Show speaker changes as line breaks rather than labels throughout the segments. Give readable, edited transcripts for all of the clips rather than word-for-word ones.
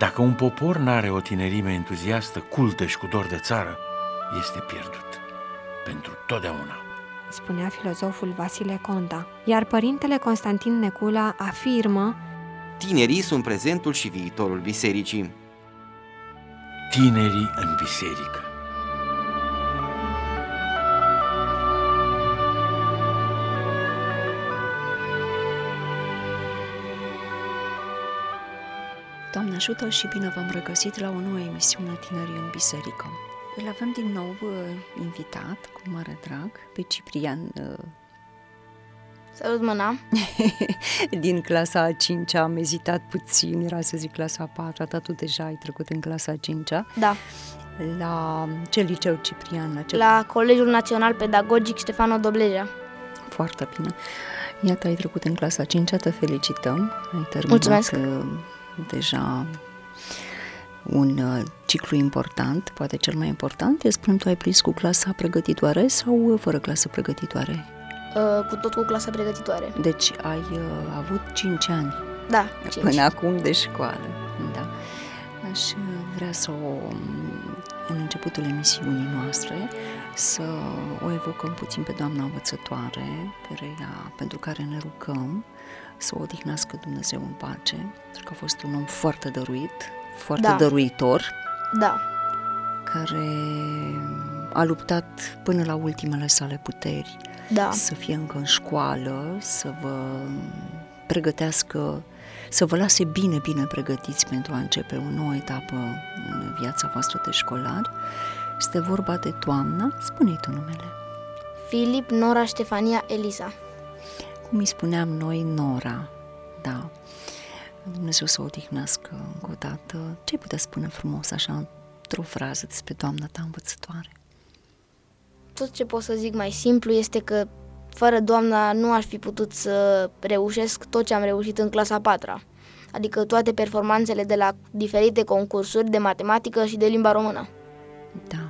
Dacă un popor n-are o tinerime entuziastă, cultă și cu dor de țară, este pierdut pentru totdeauna,
spunea filozoful Vasile Conta. Iar părintele Constantin Necula afirmă:
tinerii sunt prezentul și viitorul bisericii.
tinerii în biserică.
Doamne ajută și bine v-am regăsit la o nouă emisiune Tinerii în Biserică. Îl avem din nou invitat, cu mare drag, pe Ciprian.
Salut, mâna!
Din clasa a 5-a, am ezitat puțin, era să zic clasa a 4-a, dar tu deja ai trecut în clasa a 5-a.
Da.
La ce liceu, Ciprian?
La Colegiul Național Pedagogic Ștefano Dobleja.
Foarte bine. Iată, ai trecut în clasa a 5-a, te felicităm. Ai terminat.
Mulțumesc.
Deja un ciclu important, poate cel mai important. Spunem, tu ai prins cu clasa pregătitoare sau fără clasă pregătitoare?
Cu clasa pregătitoare.
Deci ai avut 5 ani.
Da, 5.
Până acum de școală. Da. Aș vrea în începutul emisiunii noastre, să o evocăm puțin pe doamna învățătoare, pentru care ne rugăm să o odihnească Dumnezeu în pace, pentru că a fost un om foarte dăruit, foarte dăruitor, care a luptat până la ultimele sale puteri să fie încă în școală, să vă pregătească, să vă lase bine pregătiți pentru a începe o nouă etapă în viața voastră de școlari. Este vorba de doamna, spune-i tu numele.
Filip Nora Ștefania Elisa.
Cum îi spuneam noi, Nora, da. Dumnezeu să o odihnească încă o dată. Ce-ai putea spune frumos, așa, într-o frază despre doamna ta învățătoare?
Tot ce pot să zic mai simplu este că fără doamna nu aș fi putut să reușesc tot ce am reușit în clasa 4-a. Adică toate performanțele de la diferite concursuri de matematică și de limba română.
Da.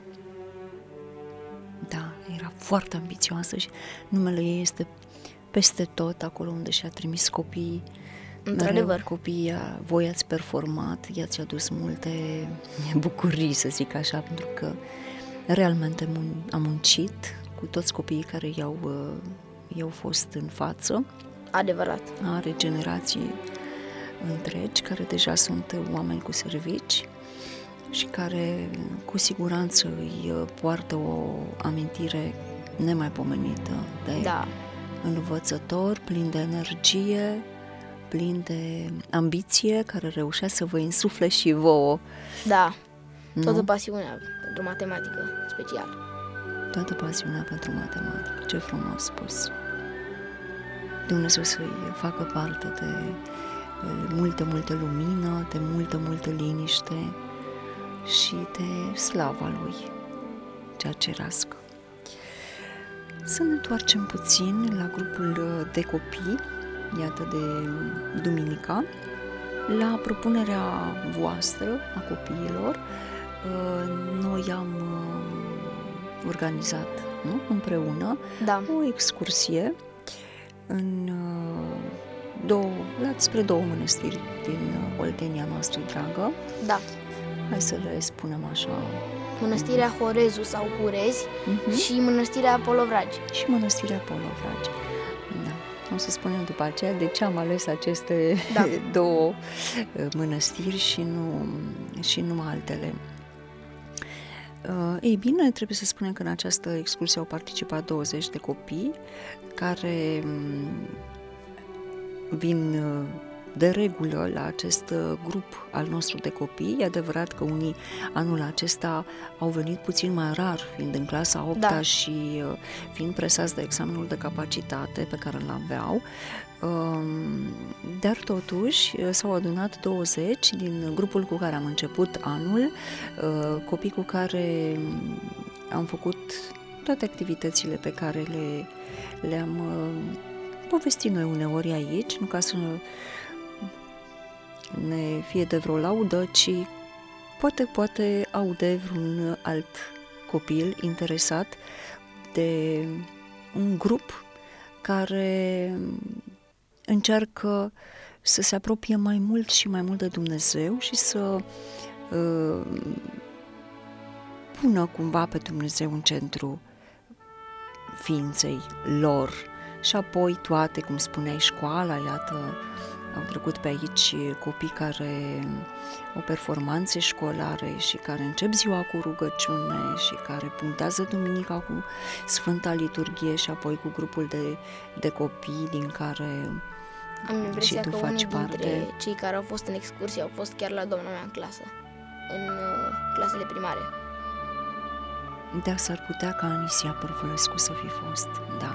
Da, era foarte ambițioasă și numele ei este peste tot, acolo unde și-a trimis copiii.
Într-adevăr.
Copiii, voi ați performat, i-ați adus multe bucurii, să zic așa, pentru că realmente a muncit cu toți copiii care i-au fost în față.
Adevărat.
Are generații întregi care deja sunt oameni cu servici și care cu siguranță îi poartă o amintire nemaipomenită de învățător, plin de energie, plin de ambiție, care reușea să vă insufle și vouă.
Da, toată pasiunea pentru matematică, special.
Toată pasiunea pentru matematică, ce frumos spus. Dumnezeu să-i facă parte de multă lumină, de multă liniște și de slava Lui, cea cerească. Să ne întoarcem puțin la grupul de copii, iată de duminica, la propunerea voastră a copiilor. Noi am organizat împreună o excursie spre două mănăstiri din Oltenia noastră dragă.
Da.
Hai să le spunem așa.
Mănăstirea Horezu sau Hurezi și Mănăstirea Polovragi.
Și Mănăstirea Polovragi. Da. O să spunem după aceea de ce am ales aceste două mănăstiri și nu altele. Ei bine, trebuie să spunem că în această excursie au participat 20 de copii care vin de regulă la acest grup al nostru de copii. E adevărat că unii anul acesta au venit puțin mai rar, fiind în clasa 8-a și fiind presați de examenul de capacitate pe care îl aveau, dar totuși s-au adunat 20 din grupul cu care am început anul, copii cu care am făcut toate activitățile pe care le-am povestit noi uneori aici, nu ca să ne fie de vreo laudă, ci poate aude vreun alt copil interesat de un grup care încearcă să se apropie mai mult și mai mult de Dumnezeu și să pună cumva pe Dumnezeu în centru ființei lor. Și apoi toate, cum spuneai, școala, iată, au trecut pe aici copii care au performanțe școlare și care încep ziua cu rugăciune și care punctează duminica cu Sfânta Liturghie și apoi cu grupul de copii din care
Am impresia
și tu
că
faci
unii dintre
parte.
cei care au fost în excursie au fost chiar la doamna mea în clasă, în clasele primare.
Da, s-ar putea ca Anisia Părvulescu să fi fost, da.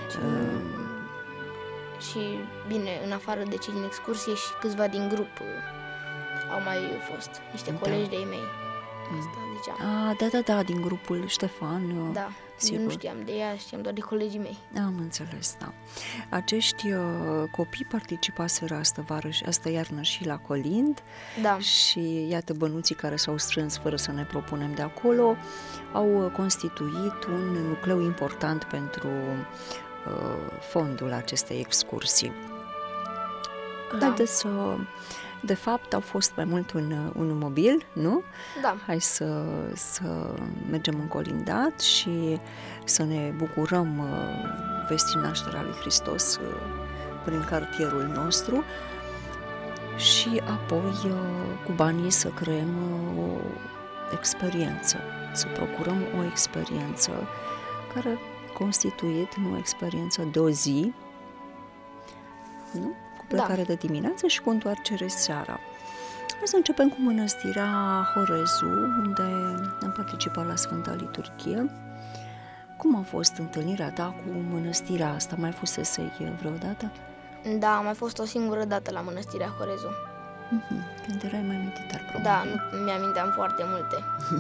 Și bine, în afară de cei din excursie și câțiva din grup au mai fost niște colegi de-ai mei. Asta ziceam.
Da, din grupul Ștefan.
Da,
sigur.
eu nu știam de ea, știam doar de colegii mei.
Am înțeles, da. Acești copii participaseră astă iarnă și la Colind.
Da.
Și iată, bănuții care s-au strâns fără să ne propunem de acolo au constituit un nucleu important pentru fondul acestei excursii.
Da.
De fapt, au fost mai mult un mobil, nu?
Da.
Hai să mergem în colindat și să ne bucurăm vestii nașterea lui Hristos prin cartierul nostru și apoi cu banii să creăm o experiență, să procurăm o experiență care constituit o experiență de o zi, nu? Cu plecare de dimineață și cu întoarcere seara. Hai să începem cu mănăstirea Horezu, unde am participat la Sfânta Liturghie. Cum a fost întâlnirea ta cu mănăstirea asta? Mai fusesei vreodată?
Da, am mai fost o singură dată la mănăstirea Horezu.
Când erai mai mititar, probabil.
Da, nu mi-aminteam foarte multe.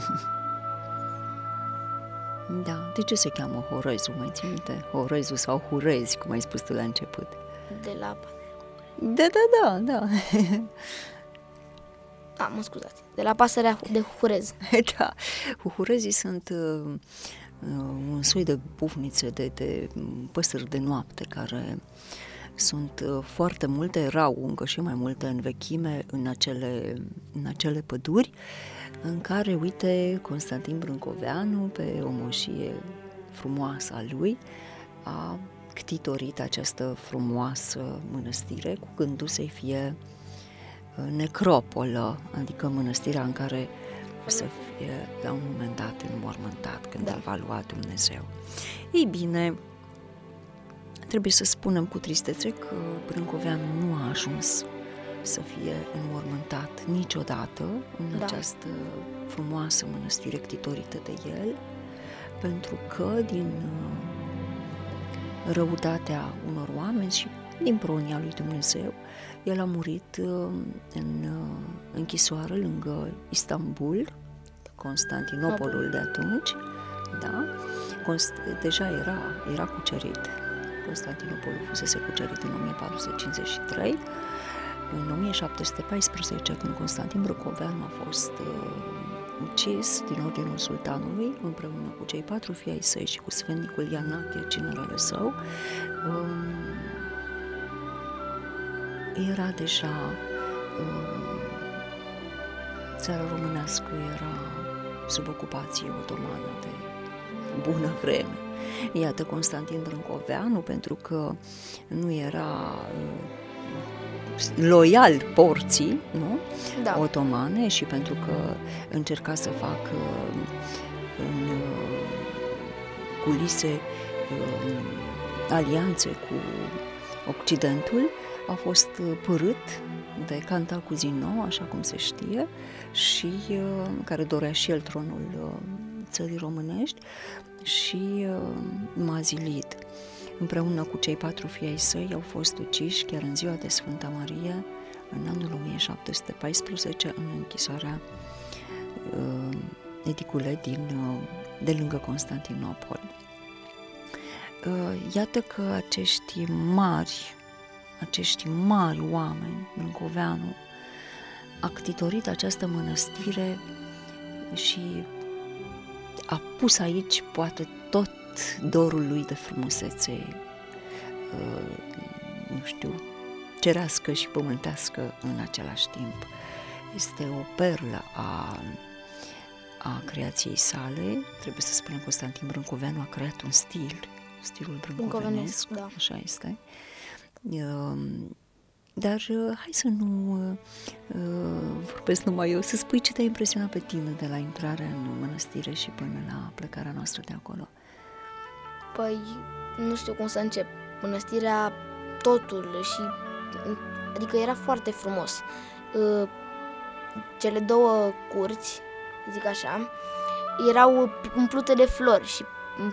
Da, de ce se cheamă Horezu, mai ții minte? Horezu sau Hurezi, cum ai spus tu la început.
De la...
Da.
Mă scuzați. De la pasărea de Hurez.
Da, Hurezii sunt un soi de bufnițe, de păsări de noapte, care sunt foarte multe, erau încă și mai multe în vechime în acele păduri, în care, uite, Constantin Brâncoveanu, pe o moșie frumoasă a lui, a ctitorit această frumoasă mănăstire, cu gândul să-i fie necropolă, adică mănăstirea în care să fie la un moment dat înmormântat, când îl va lua Dumnezeu. Ei bine, trebuie să spunem cu tristețe că Brâncoveanu nu a ajuns să fie înmormântat niciodată în această frumoasă mănăstire ctitorită de el, pentru că din răutatea unor oameni și din pronia lui Dumnezeu, el a murit în închisoare lângă Istanbul, Constantinopolul de atunci, da? Deja era cucerit. Constantinopolul fusese cucerit în 1453. În 1714, când Constantin Brâncoveanu a fost ucis din ordinul sultanului, împreună cu cei 4 fii ai săi și cu sfetnicul Ianache, cinerele său, era deja țara românească era sub ocupație otomană de bună vreme. Iată, Constantin Brâncoveanu, pentru că nu era loial porții, nu?
Da.
Otomane, și pentru că încerca să facă în culise alianțe cu Occidentul, a fost părât de Cantacuzino, așa cum se știe, și care dorea și el tronul țării românești, și Mazilid. Împreună cu cei 4 fii ai săi au fost uciși chiar în ziua de Sfânta Marie, în anul 1714, în închisoarea Edicule de lângă Constantinopol. Iată că acești mari oameni, Brâncoveanu, a ctitorit această mănăstire și a pus aici poate tot dorul lui de frumusețe, nu știu, cerească și pământească în același timp. Este o perlă a creației sale. Trebuie să spunem că Constantin Brâncoveanu a creat un stilul brâncovenesc,
da.
Așa este. Dar hai să nu vorbesc numai eu, să spui ce te-a impresionat pe tine de la intrarea în mănăstire și până la plecarea noastră de acolo.
Păi, nu știu cum să încep. Mănăstirea, totul și... Adică era foarte frumos. Cele două curți, zic așa, erau umplute de flori și în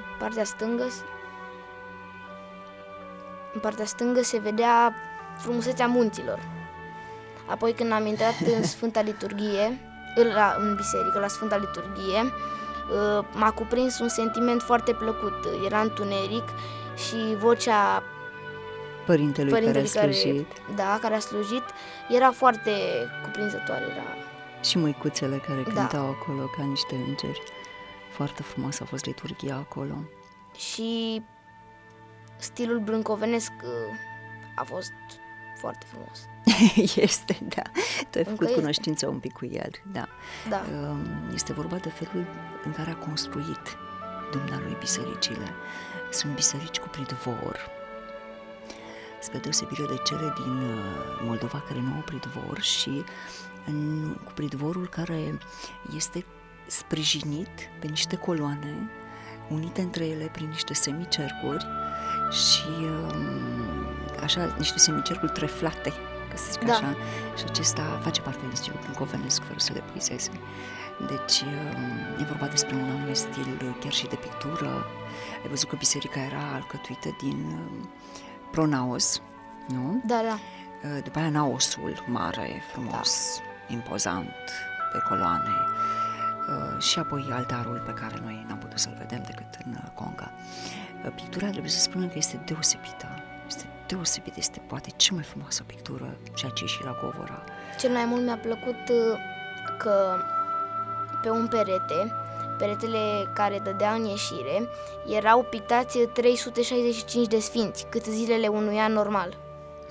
partea stângă se vedea frumusețea munților. Apoi când am intrat în Sfânta Liturghie, în biserică, la Sfânta Liturghie, m-a cuprins un sentiment foarte plăcut. Era întuneric și vocea
Părintelui care a slujit.
Care a slujit, era foarte cuprinzătoare.
Și măicuțele care cântau acolo ca niște îngeri. Foarte frumos a fost liturghia acolo.
Și stilul brâncovenesc a fost foarte frumos.
Este, da. Tu ai făcut cunoștință un pic cu el, da. Este vorba de felul în care a construit dumnealui bisericile. Sunt biserici cu pridvor, spre deosebire de cele din Moldova care nu au pridvor și cu pridvorul care este sprijinit pe niște coloane unite între ele prin niște semicercuri și așa, niște semicercuri treflate, ca să zic așa, și acesta face parte din stilul brâncovenesc, fără să le puizeze. Deci e vorba despre un anume stil chiar și de pictură. Ai văzut că biserica era alcătuită din pronaos, nu?
Da.
După aia naosul mare, frumos, impozant, pe coloane, și apoi altarul pe care noi n-am putut să-l vedem decât în Conca. Pictura, trebuie să spunem că este deosebită. Este poate cea mai frumoasă pictură și aici și la Govora.
Cel mai mult mi-a plăcut că pe un peretele care dădea în ieșire, erau pictați 365 de sfinți, cât zilele unui an normal.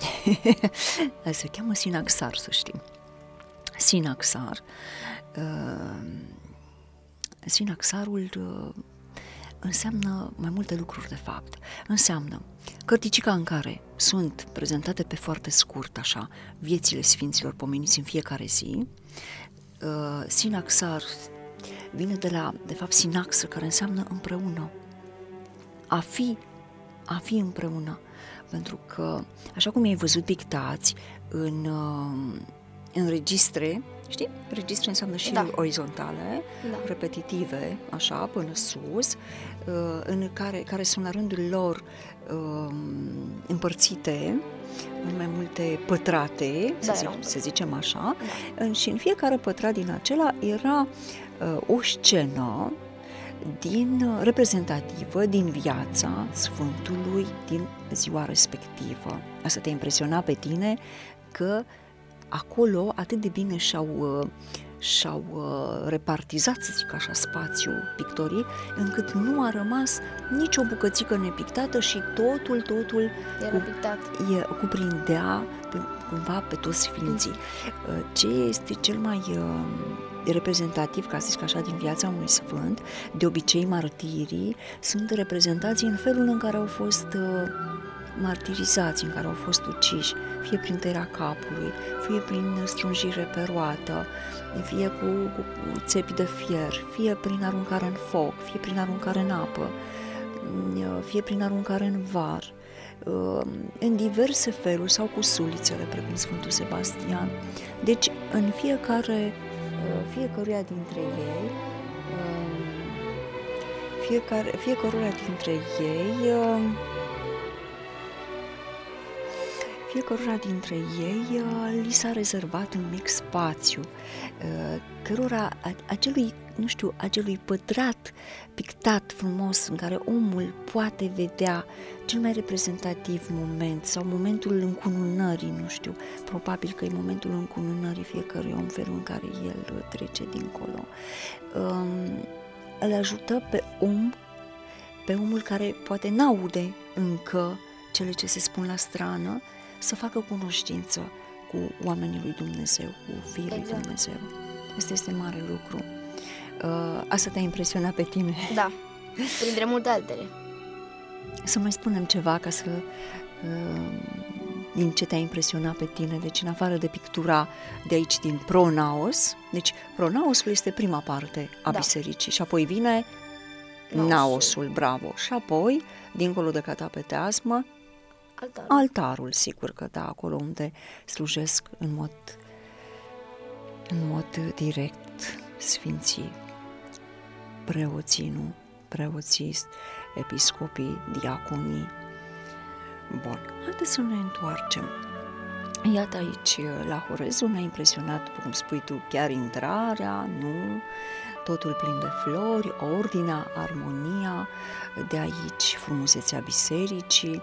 Se cheamă sinaxar, să știm. Sinaxarul înseamnă mai multe lucruri, de fapt. Înseamnă cărticica în care sunt prezentate pe foarte scurt, așa, viețile sfinților pomeniți în fiecare zi. Sinaxar vine de fapt, sinaxă, care înseamnă împreună. A fi împreună. Pentru că, așa cum ai văzut pictați în registre, știi? Registre înseamnă șiruri orizontale, repetitive, așa, până sus, în care sunt la rândul lor împărțite în mai multe pătrate, să zicem așa, și în fiecare pătrat din acela era o scenă reprezentativă din viața Sfântului din ziua respectivă. Asta te impresiona pe tine că acolo atât de bine și-au repartizat, să zic așa, spațiul pictorii, încât nu a rămas nicio bucățică nepictată și totul cuprindea cumva pe toți sfinții. Ce este cel mai reprezentativ, ca să zic așa, din viața unui sfânt, de obicei martirii sunt reprezentați în felul în care au fost martirizați, în care au fost uciși, fie prin tăierea capului, fie prin strunjire pe roată, fie cu țepi de fier, fie prin aruncare în foc, fie prin aruncare în apă, fie prin aruncare în var, în diverse feluri, sau cu sulițele, precum Sfântul Sebastian. Deci, în fiecăruia dintre ei, fiecăruia dintre ei li s-a rezervat un mic spațiu, cărora acelui pătrat pictat frumos în care omul poate vedea cel mai reprezentativ moment sau momentul încununării, probabil că e momentul încununării fiecărui om, felul în care el trece dincolo. Îl ajută pe omul care poate n-aude încă cele ce se spun la strană, să facă cunoștință cu oamenii lui Dumnezeu, cu fiii lui Dumnezeu. Asta este mare lucru. Asta te-a impresionat pe tine?
Da, printre multe altele.
Să mai spunem ceva ca să... din ce te-a impresionat pe tine, deci în afară de pictura de aici din Pronaos, deci Pronaosul este prima parte a bisericii și apoi vine Naosul, bravo, și apoi, dincolo de catapeteasmă, altarul, sigur că da, acolo unde slujesc în mod direct sfinții, preoții, nu? Preoții, episcopii, diaconii. Bun, haideți să ne întoarcem. Iată aici, la Horezu ne-a impresionat, după cum spui tu, chiar intrarea, nu? Totul plin de flori, ordinea, armonia, de aici frumusețea bisericii,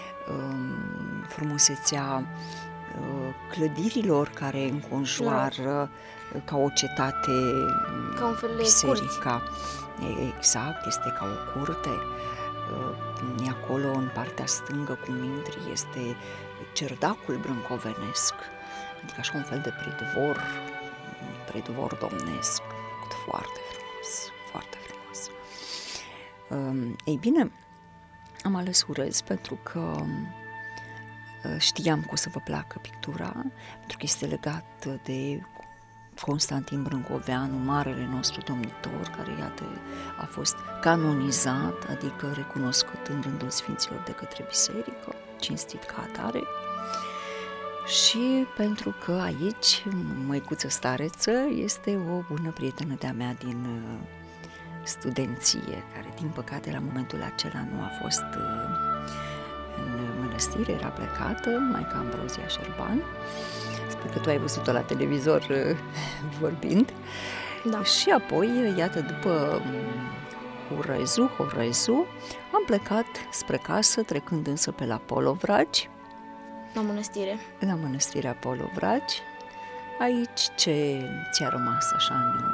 frumusețea clădirilor care înconjoară ca o cetate
ca un fel de
biserica. Exact, este ca o curte. Acolo, în partea stângă, cum intri, este cerdacul brâncovenesc, adică așa un fel de pridvor domnesc, foarte frumos, foarte frumos. Ei bine, am ales Hurez pentru că știam că o să vă placă pictura, pentru că este legat de Constantin Brâncoveanu, marele nostru domnitor, care, iată, a fost canonizat, adică recunoscut în rândul sfinților de către biserică, cinstit ca atare, și pentru că aici, măicuță stareță, este o bună prietenă de-a mea din studenție, care, din păcate, la momentul acela nu a fost în mănăstire, era plecată, Maica Ambrozia Șerban. Sper că tu ai văzut-o la televizor vorbind.
Da.
Și apoi, iată, după Horezu, am plecat spre casă, trecând însă pe la Polovragi.
La mănăstire.
La mănăstirea Polovragi. Aici ce ți-a rămas așa în...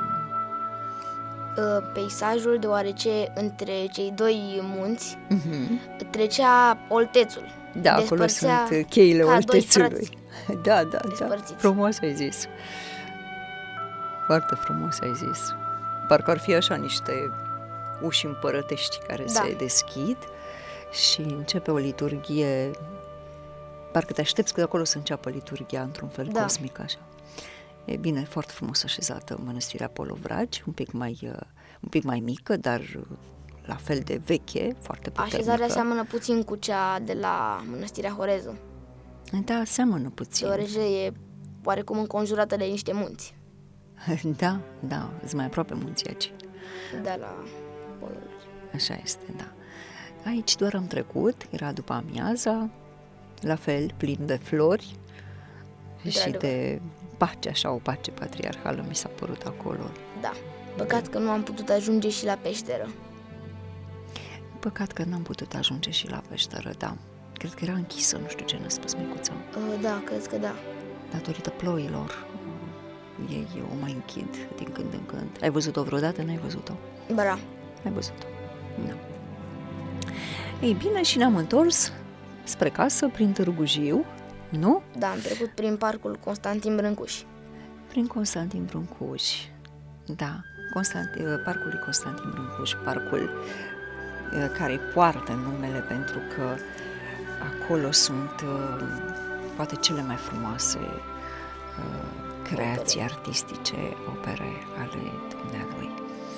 Peisajul, deoarece între cei doi munți trecea Oltețul.
Da, acolo sunt cheile Oltețului. Da, frumos ai zis. Foarte frumos ai zis. Parcă ar fi așa niște uși împărătești care se deschid și începe o liturghie. Parcă te aștepți că de acolo să înceapă liturghia într-un fel cosmic așa. E bine, foarte frumos așezată mănăstirea Polovragi, un pic mai mică, dar la fel de veche, foarte puternică.
Așezarea seamănă puțin cu cea de la mănăstirea Horezu.
Da, seamănă puțin.
Deoarece e oarecum înconjurată de niște munți.
Da, îți mai aproape munții aici.
De la Polovragi.
Așa este, da. Aici doar am trecut, era după amiaza, la fel, plin de flori și de pace, așa, o pace patriarhală mi s-a părut acolo.
Da, păcat că nu am putut ajunge și la peșteră.
Păcat că n-am putut ajunge și la peșteră, da. Cred că era închisă, nu știu ce ne-a spus micuța.
Da, cred că da.
Datorită ploilor, ei o mai închid din când în când. Ai văzut-o vreodată? N-ai văzut-o?
Da.
Ai văzut-o? Da. Ei bine, și ne-am întors spre casă, prin Târgu Jiu, nu?
Da, am trecut prin parcul Constantin Brâncuș.
Prin Constantin Brâncuș, da. Parcul lui Constantin Brâncuș, parcul care poartă numele pentru că acolo sunt poate cele mai frumoase creații artistice, opere ale dumnealui.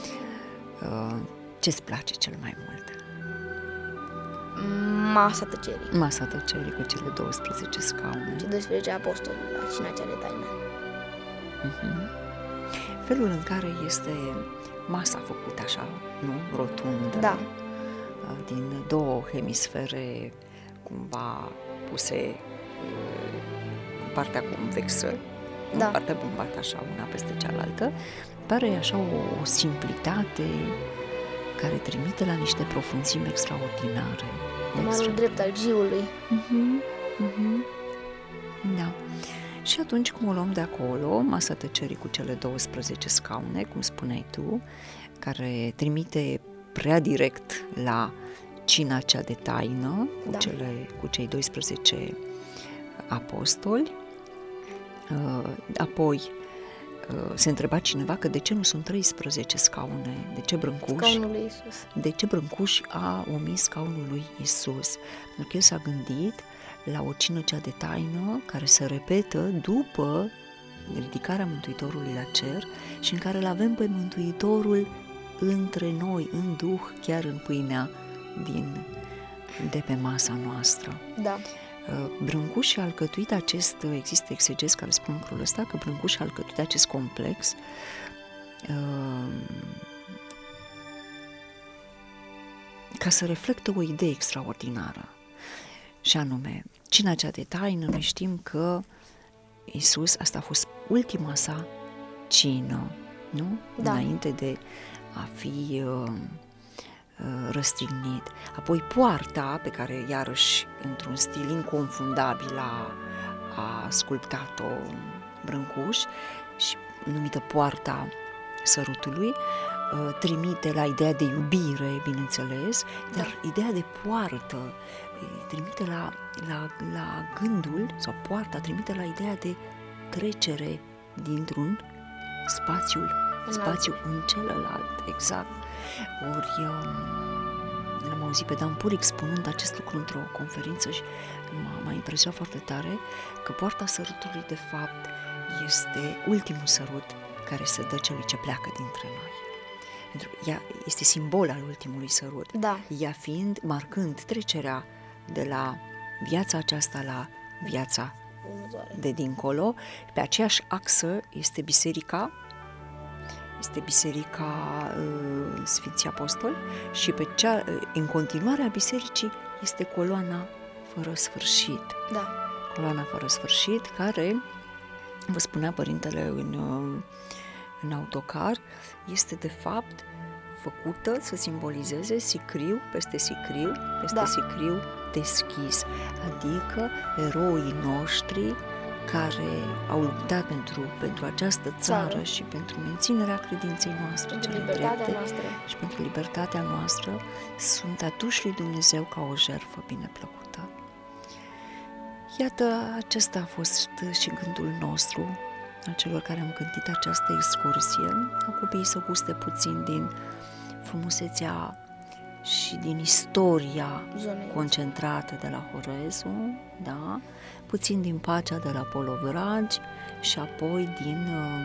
Ce-ți place cel mai mult?
Masa tăcerii.
Masa tăcerii cu cele 12 scaune.
Cei 12 apostoli la cina cea de taină.
Felul în care este masa făcută așa, nu? Rotundă.
Da.
Din două hemisfere cumva puse partea convexă, partea bombată așa, una peste cealaltă, pare așa o simplitate care trimite la niște profunzimi extraordinare.
Marul drept al Jiului.
Da. Și atunci, cum o luăm de acolo, masa tăcerii cu cele 12 scaune, cum spuneai tu, care trimite prea direct la cina cea de taină, cu cei 12 apostoli. Apoi se întreba cineva că de ce nu sunt 13 scaune, de ce Brâncuș?
Scaunul lui Iisus.
De ce Brâncuș a omis scaunul lui Iisus? Pentru că el s-a gândit la o cină cea de taină care se repetă după ridicarea Mântuitorului la cer și în care îl avem pe Mântuitorul între noi, în Duh, chiar în pâinea de pe masa noastră.
Da.
Brâncuș a alcătuit există exegezi care spun lucrul ăsta, că Brâncuș a alcătuit acest complex ca să reflectă o idee extraordinară. Și anume, cina cea de taină, noi știm că Iisus, asta a fost ultima sa cină, nu?
Da.
Înainte de a fi răstignit. Apoi poarta, pe care iarăși într-un stil inconfundabil a sculptat-o Brâncuș, și numită poarta sărutului, trimite la ideea de iubire, bineînțeles, dar ideea de poartă trimite la gândul, sau poarta trimite la ideea de trecere dintr-un spațiu în celălalt, exact. Ori l-am auzit pe Dan Puric spunând acest lucru într-o conferință și m-a impresionat foarte tare că poarta sărutului de fapt este ultimul sărut care se dă celui ce pleacă dintre noi. Pentru că ea este simbol al ultimului sărut.
Da.
Ea marcând trecerea de la viața aceasta la viața de dincolo. Pe aceeași axă este biserica Sfinții Apostoli și în continuarea bisericii este coloana fără sfârșit.
Da.
Coloana fără sfârșit, care, vă spunea părintele în autocar, este de fapt făcută să simbolizeze sicriu peste sicriu,
Da.
sicriu deschis, adică eroii noștri care au luptat pentru această țară și pentru menținerea credinței noastre,
Pentru
cele
libertatea
drepte
noastră.
și pentru libertatea noastră, sunt aduși lui Dumnezeu ca o jertfă bineplăcută. Iată, acesta a fost și gândul nostru, al celor care am gândit această excursie, au copiii să guste puțin din frumusețea și din istoria concentrată de la Horezu, da? Puțin din pacea de la Polovragi și apoi din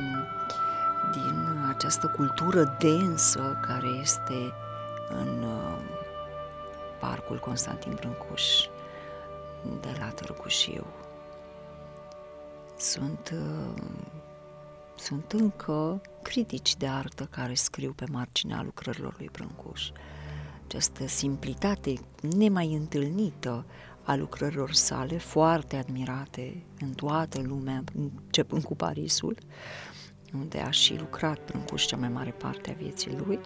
această cultură densă care este în Parcul Constantin Brâncuș de la Târgu Jiu. Sunt încă critici de artă care scriu pe marginea lucrărilor lui Brâncuș. Această simplitate nemai întâlnită a lucrărilor sale, foarte admirate în toată lumea, începând cu Parisul, unde a și lucrat Brâncuș cea mai mare parte a vieții lui,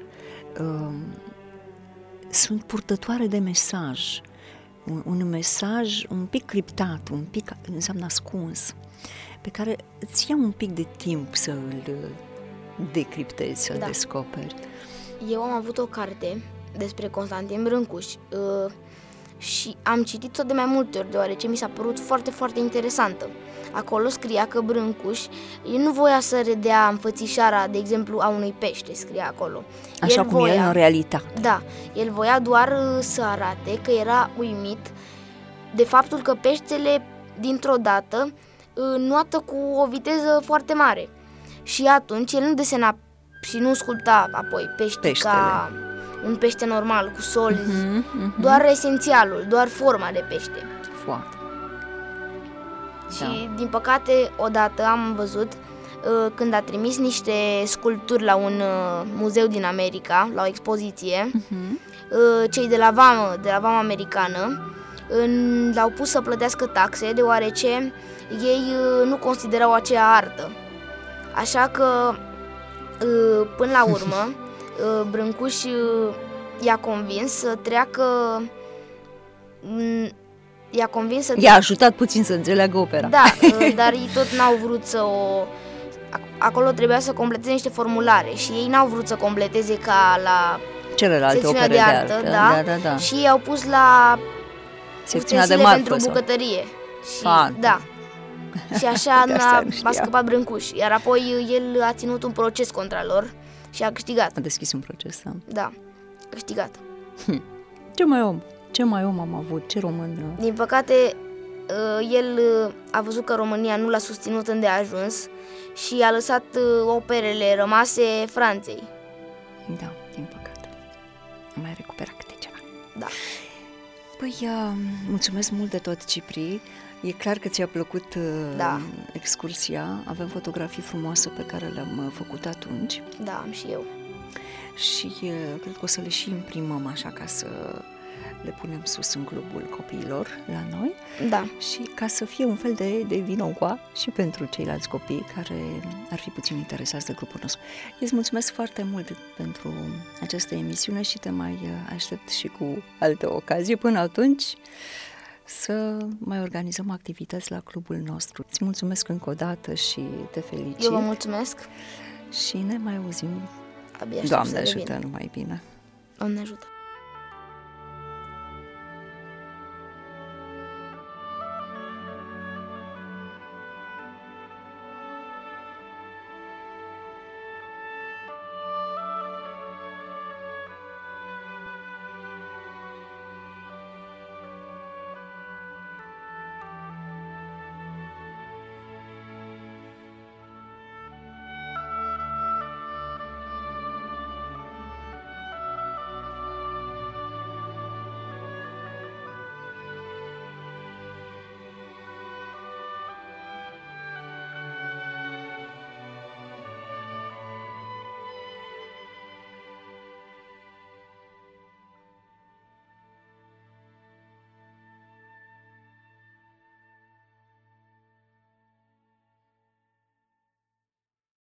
sunt purtătoare de mesaj, un mesaj un pic criptat, un pic înseamnă ascuns, pe care îți ia un pic de timp să îl decriptezi, să-l descoperi.
Eu am avut o carte despre Constantin Brâncuș și am citit-o de mai multe ori, deoarece mi s-a părut foarte, foarte interesantă. Acolo scria că Brâncuș nu voia să redea înfățișarea, de exemplu, a unui pește, scria acolo.
Așa cum e în realitate.
Da, el voia doar să arate că era uimit de faptul că peștele, dintr-o dată, nuată cu o viteză foarte mare. Și atunci el nu desena și nu sculpta apoi peștele ca un pește normal, cu solzi, doar esențialul, doar forma de pește.
Foarte.
Și, din păcate, odată am văzut când a trimis niște sculpturi la un muzeu din America, la o expoziție, cei de la vama americană l-au pus să plătească taxe, deoarece ei nu considerau aceea artă. Așa că, până la urmă, Brâncuș i-a convins să treacă... I-a
ajutat puțin să înțeleagă opera.
Da, dar ei tot n-au vrut să o... Acolo trebuia să completeze niște formulare și ei n-au vrut să completeze ca la
celelalte opere
de artă, da. Și ei au pus la
secțiunea de marfă
pentru bucătărie. Și,
Fanta.
da. Și așa
De asta nu
a
știam.
scăpat Brâncuș. Iar apoi el a ținut un proces contra lor și a câștigat.
A deschis un proces, da.
Da, a câștigat.
Ce mai om am avut? Ce român?
Din păcate, el a văzut că România nu l-a susținut îndeajuns și a lăsat operele rămase Franței.
Da, din păcate. Am mai recuperat câte ceva.
Da.
Păi, mulțumesc mult de tot, Cipri. E clar că ți-a plăcut
Da.
excursia. Avem fotografii frumoase pe care le-am făcut atunci
Da, am și eu.
și cred că o să le și imprimăm așa ca să le punem sus în clubul copiilor la noi
Da.
și ca să fie un fel de vinocoa și pentru ceilalți copii care ar fi puțin interesați de grupul nostru. Îți mulțumesc foarte mult pentru această emisiune și te mai aștept și cu alte ocazii. Până atunci să mai organizăm activități la clubul nostru. Îți mulțumesc încă o dată și te felicit.
Eu vă mulțumesc.
Și ne mai auzim.
Abia aștept
Doamne
să
ajută,
revin.
numai bine.
Doamne ajută.